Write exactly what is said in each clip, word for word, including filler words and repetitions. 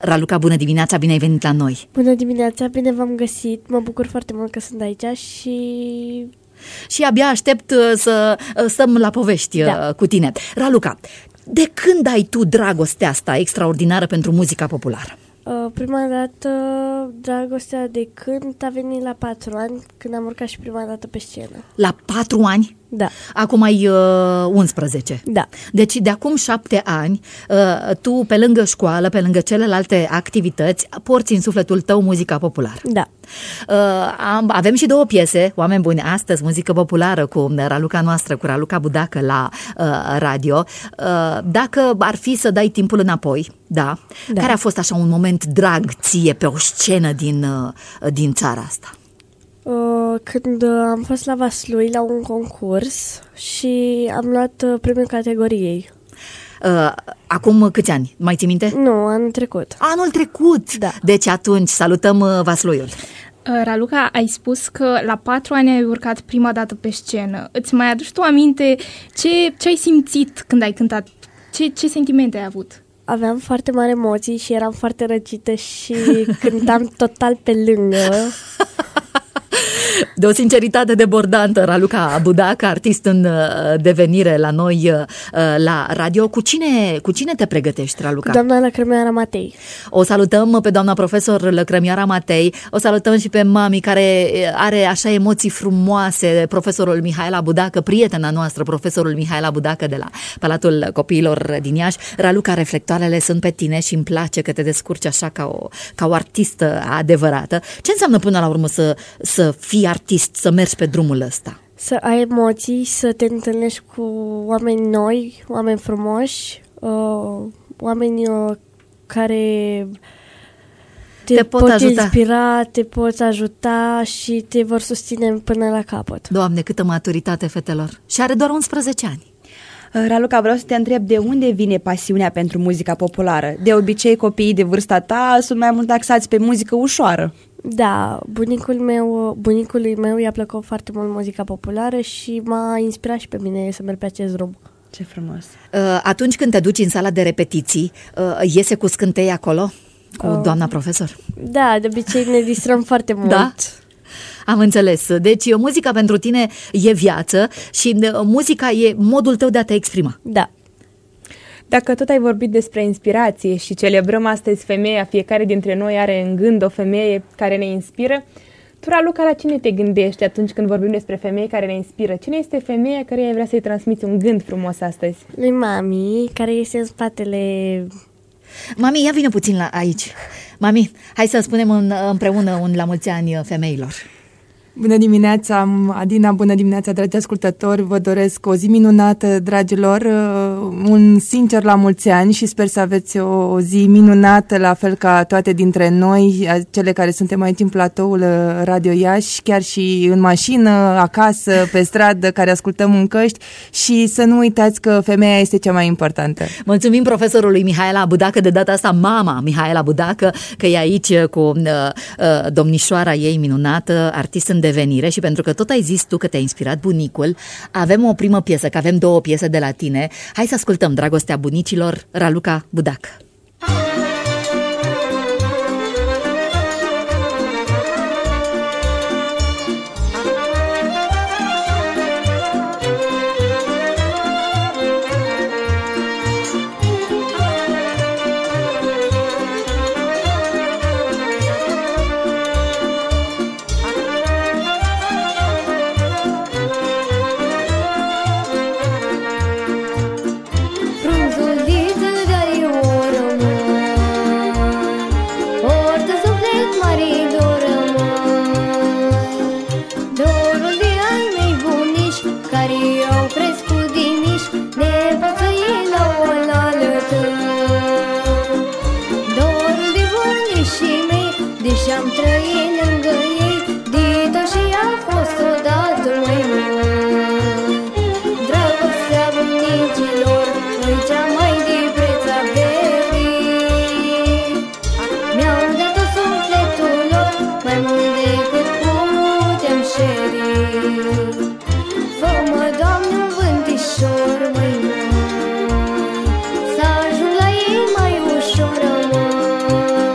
Raluca, bună dimineața, bine ai venit la noi! Bună dimineața, bine v-am găsit, mă bucur foarte mult că sunt aici și... Și abia aștept să stăm la povești da. cu tine. Raluca, de când ai tu dragostea asta extraordinară pentru muzica populară? Uh, prima dată dragostea de cânt a venit la patru ani, când am urcat și prima dată pe scenă. La patru ani? Da. Acum ai uh, unsprezece. Da. Deci de acum șapte ani, uh, tu pe lângă școală, pe lângă celelalte activități, porți în sufletul tău muzica populară. Da. Uh, am, avem și două piese, oameni buni, astăzi muzică populară cu Raluca noastră, cu Raluca Budacă la uh, radio. Uh, dacă ar fi să dai timpul înapoi, da, da, care a fost așa un moment drag ție pe o scenă din, uh, din țara asta? Uh, când uh, am fost la Vaslui la un concurs și am luat uh, premiul categoriei. Uh, acum câți ani? Mai ții minte? Nu, anul trecut. Anul trecut? Da. Deci atunci salutăm uh, Vasluiul. Uh, Raluca, ai spus că la patru ani ai urcat prima dată pe scenă. Îți mai aduci tu aminte ce, ce ai simțit când ai cântat? Ce, ce sentimente ai avut? Aveam foarte mari emoții și eram foarte răcită și cântam total pe lângă. De o sinceritate debordantă, Raluca Budacă, artist în devenire la noi la radio. Cu cine, cu cine te pregătești, Raluca? Doamna Lăcrămioara Matei. O salutăm pe doamna profesor Lăcrămioara Matei, o salutăm și pe mami care are așa emoții frumoase, profesorul Mihaela Budacă, prietena noastră, profesorul Mihaela Budacă de la Palatul Copiilor din Iași. Raluca, reflectoarele sunt pe tine și îmi place că te descurci așa ca o, ca o artistă adevărată. Ce înseamnă până la urmă să, să fii artist, să mergi pe drumul ăsta? Să ai emoții, să te întâlnești cu oameni noi, oameni frumoși, uh, oameni uh, care te, te pot, pot ajuta. inspira, te pot ajuta și te vor susține până la capăt. Doamne, câtă maturitate, fetelor! Și are doar unsprezece ani. Raluca, vreau să te întreb de unde vine pasiunea pentru muzica populară? De obicei, copiii de vârsta ta sunt mai mult axați pe muzică ușoară. Da, bunicul meu, bunicului meu i-a plăcut foarte mult muzica populară și m-a inspirat și pe mine să merg pe acest drum. Ce frumos! Atunci când te duci în sala de repetiții, iese cu scântei acolo? Cu uh, doamna profesor? Da, de obicei ne distrăm foarte mult. Da? Am înțeles. Deci muzica pentru tine e viață și muzica e modul tău de a te exprima. Da. Dacă tot ai vorbit despre inspirație și celebrăm astăzi femeia, fiecare dintre noi are în gând o femeie care ne inspiră, tu, Raluca, la cine te gândești atunci când vorbim despre femei care ne inspiră? Cine este femeia care ai vrea să-i transmiți un gând frumos astăzi? Lui mami, care este în spatele... Mami, ia vină puțin la aici. Mami, hai să spunem în, împreună un la mulți ani femeilor. Bună dimineața, Adina, bună dimineața, dragi ascultători, vă doresc o zi minunată, dragilor, un sincer la mulți ani și sper să aveți o zi minunată, la fel ca toate dintre noi, cele care suntem aici în platoul Radio Iași, chiar și în mașină, acasă, pe stradă, care ascultăm în căști și să nu uitați că femeia este cea mai importantă. Mulțumim profesorului Mihaela Budacă, de data asta mama Mihaela Budacă, că e aici cu uh, uh, domnișoara ei minunată, artist în devenire și pentru că tot ai zis tu că te-a inspirat bunicul, avem o primă piesă, că avem două piese de la tine. Hai să ascultăm Dragostea bunicilor, Raluca Budacă. Și-am trăit lângă ei, Dita și a fost odată mai mult. Dragostea bunicilor e cea mai de preț averii. Mi-au dat-o sufletul lor mai mult decât putem șeri. Fă-mă, Doamne, un vântișor mai mult, să ajung la ei mai ușor, măi.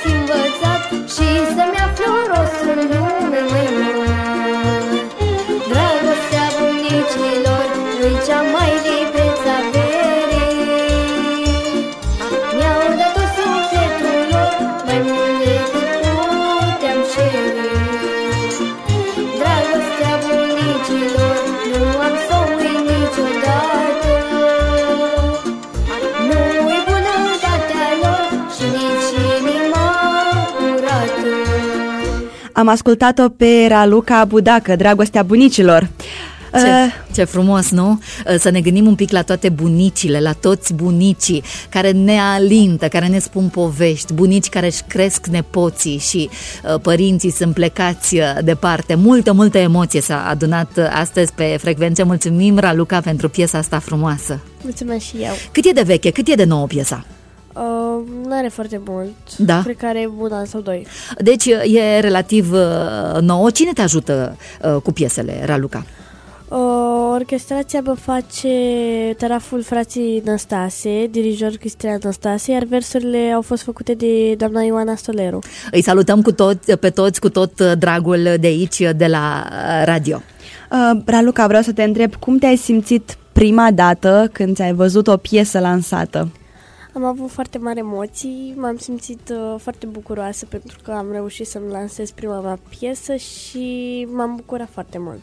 n-ați învățat și să-mi aflu rostul în lume, măi, măi. Dragostea bunicilor îi cea mai de preț avere. Mi-au dat-o sufletul lor mai mult decât puteam cere. Dragostea bunicilor nu am să o uit niciodată. Nu-i bunătatea lor și nici inima curată. Am ascultat-o pe Raluca Budacă, Dragostea bunicilor. Ce, Uh, ce frumos, nu? Să ne gândim un pic la toate bunicile, la toți bunicii care ne alintă, care ne spun povești, bunici care își cresc nepoții și uh, părinții sunt plecați uh, departe. Multă, multă emoție s-a adunat uh, astăzi pe frecvențe. Mulțumim, Raluca, pentru piesa asta frumoasă. Mulțumesc și eu. Cât e de veche, cât e de nouă piesa? Uh, nu are foarte mult. Da? Cred că are un an sau doi. Deci e relativ uh, nouă. Cine te ajută uh, cu piesele, Raluca? Uh, orchestrația mă face taraful frații Năstase, dirijor Cristian Năstase, iar versurile au fost făcute de doamna Ioana Stoleru. Îi salutăm cu toți, pe toți cu tot dragul de aici, de la radio. uh, Raluca, vreau să te întreb, cum te-ai simțit prima dată când ți-ai văzut o piesă lansată? Am avut foarte mari emoții, m-am simțit uh, foarte bucuroasă pentru că am reușit să-mi lansez prima mea piesă și m-am bucurat foarte mult.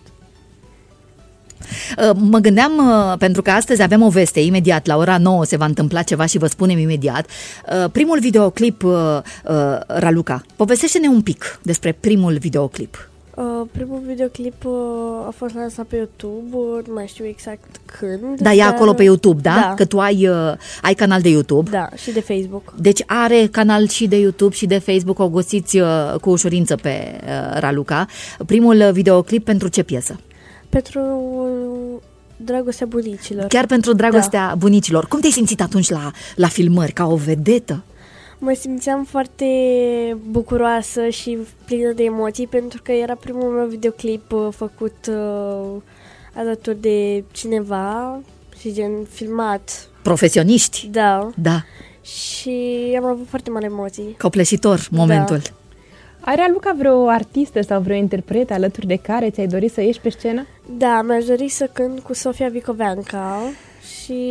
Mă gândeam, pentru că astăzi avem o veste, imediat la ora nouă se va întâmpla ceva și vă spunem imediat. Primul videoclip, Raluca, povestește-ne un pic despre primul videoclip. Uh, primul videoclip uh, a fost lansat pe YouTube, uh, nu mai știu exact când. Da, e acolo pe YouTube, da? Da. Că tu ai, uh, ai canal de YouTube. Da, și de Facebook. Deci are canal și de YouTube și de Facebook, o găsiți uh, cu ușurință pe uh, Raluca. Primul videoclip pentru ce piesă? Pentru Dragostea bunicilor. Chiar pentru Dragostea da. bunicilor. Cum te-ai simțit atunci la, la filmări, ca o vedetă? Mă simțeam foarte bucuroasă și plină de emoții pentru că era primul meu videoclip uh, făcut uh, alături de cineva și gen filmat. Profesioniști? Da. Da. Și am avut foarte mari emoții. Copleșitor momentul. Da. Are Raluca vreo artistă sau vreo interpretă alături de care ți-ai dorit să ieși pe scenă? Da, mi-aș dori să cânt cu Sofia Vicoveanca și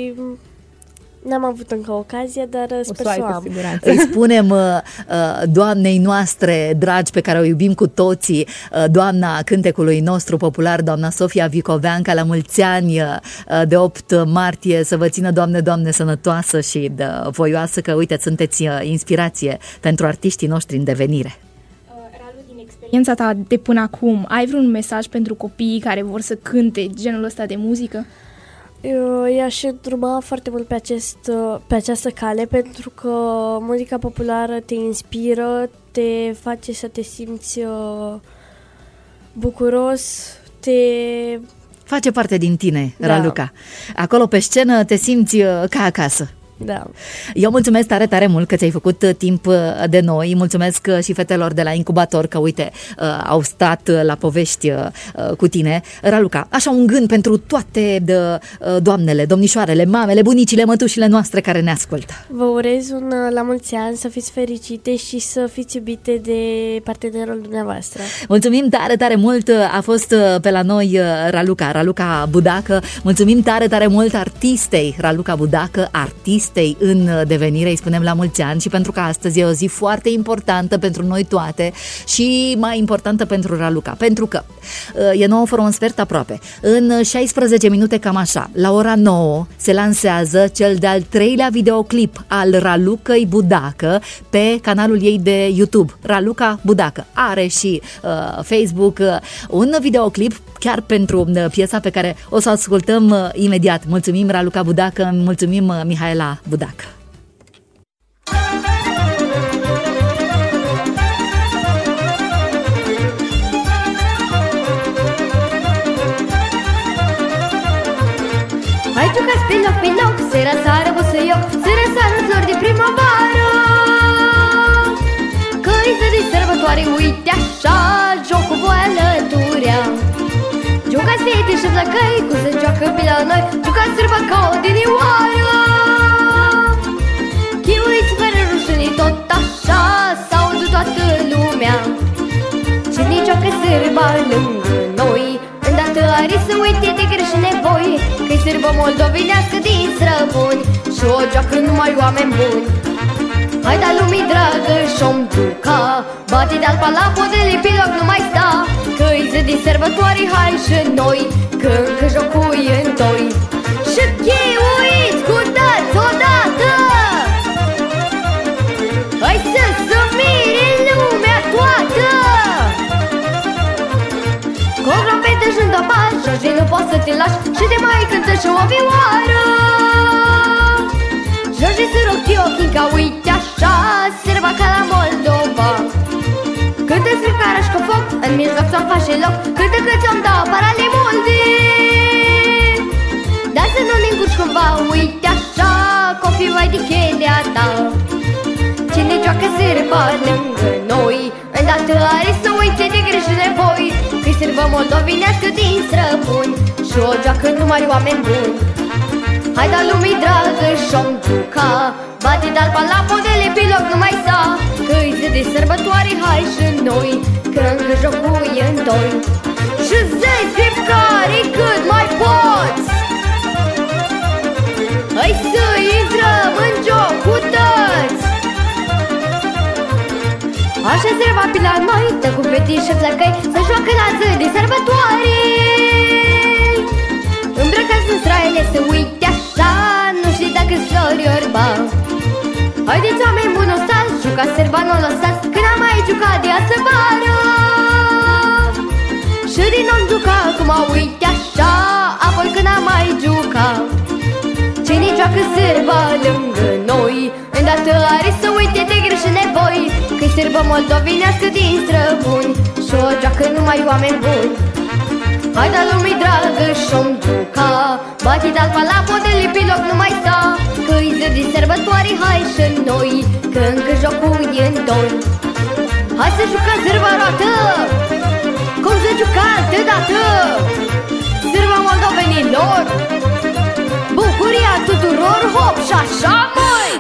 n-am avut încă ocazia, dar sper să o am. Îi spunem uh, doamnei noastre dragi pe care o iubim cu toții, uh, doamna cântecului nostru popular, doamna Sofia Vicoveanca, la mulți ani uh, de opt martie, să vă țină, Doamne, Doamne, sănătoasă și de voioasă, că uite, sunteți uh, inspirație pentru artiștii noștri în devenire. Experiența ta de până acum, ai vreun mesaj pentru copiii care vor să cânte genul ăsta de muzică? Eu i-aș îndruma foarte mult pe, acest, pe această cale pentru că muzica populară te inspiră, te face să te simți uh, bucuros, te... Face parte din tine, Da. Raluca. Acolo pe scenă te simți uh, ca acasă. Da. Eu mulțumesc tare, tare mult că ți-ai făcut uh, timp uh, de noi. Mulțumesc uh, și fetelor de la Incubator că, uite, uh, au stat uh, la povești uh, uh, cu tine. Raluca, așa un gând pentru toate de, uh, doamnele, domnișoarele, mamele, bunicile, mătușile noastre care ne ascultă. Vă urez un uh, la mulți ani, să fiți fericite și să fiți iubite de partenerul dumneavoastră. Mulțumim tare, tare mult. A fost uh, pe la noi uh, Raluca, Raluca Budacă. Mulțumim tare, tare mult artistei Raluca Budacă, artist în devenire, îi spunem la mulți ani și pentru că astăzi e o zi foarte importantă pentru noi toate și mai importantă pentru Raluca, pentru că e nouă fără un sfert aproape. În șaisprezece minute, cam așa, la ora nouă se lansează cel de-al treilea videoclip al Ralucăi Budacă pe canalul ei de YouTube. Raluca Budacă are și uh, Facebook uh, un videoclip chiar pentru uh, piesa pe care o să o ascultăm uh, imediat. Mulțumim, Raluca Budacă, mulțumim, uh, Mihaela Budacă. Hai jucați pe loc, pe loc, se răsară busuioc, se răsară flori de primăvară. Căiță de sărbătoare, uite așa, jocul voi alăturea. Jucați fete și flăcăi, cum se joacă pe la noi, jucați sârba ca o dinioară. Chiuiți fără rușine, tot așa, lumea. Cine joacă sârba lângă noi, îndată are să uite de greși nevoi, că-i sârbă moldovenească din străbuni și o joacă numai oameni buni. Hai da lumii dragă și-om duca, bate de-al palapodele pe loc nu mai sta, că-i zi de sărbătoare, hai și noi, că încă jocui în toi. Și chiuiți cu dați odată, hai să se mire lumea toată. Cu o grompetă și în pași, George nu poți să te lași și te mai cântă și o vioară. George să rog eu, fiindcă uite așa, sârba ca la Moldova. Cântă scripcaraș cu foc, în mijloc ți-o face loc, cântă că ți-o-mi dau parale multe. Dar să nu ne încurci cumva, uite așa, copii vai de chelea ta. Cine joacă sârba lângă noi, îndată are să uite de greșile voi, că-i sârbă moldovenească din străbuni și o joacă numai oameni buni. Hai da lumii dragă și-om duca, bate de-al palapodele pe loc nu mai sta, că-i zi de sărbătoare, hai și noi, că încă jocui în toi. Și zi-i scripcare cât mai poți, hai să intrăm în joc cu toți. Așa sârba pe la noi, dă cu fetii și flăcăi, să joacă la zi de sărbătoare. Îmbrăcați în straile să uite așa, nu știi dacă-s flori orba. Haideți oameni buni, o stați, jucați sârba, nu o lăsați, că n-am mai jucat de astă vară. Și din nou juca acum uite așa, apoi când am mai jucat. Cine joacă sârba lângă noi, îndată are să uite de greși nevoi, că-i sârbă moldovenească din străbuni și o joacă numai oameni buni. Hai da lumii dragă și-om duca, bate de-al palapodele pe loc nu mai sta, că-i zi de sărbătoare, hai și noi, că încă jocul e în toi. Hai să jucăm sârba roată!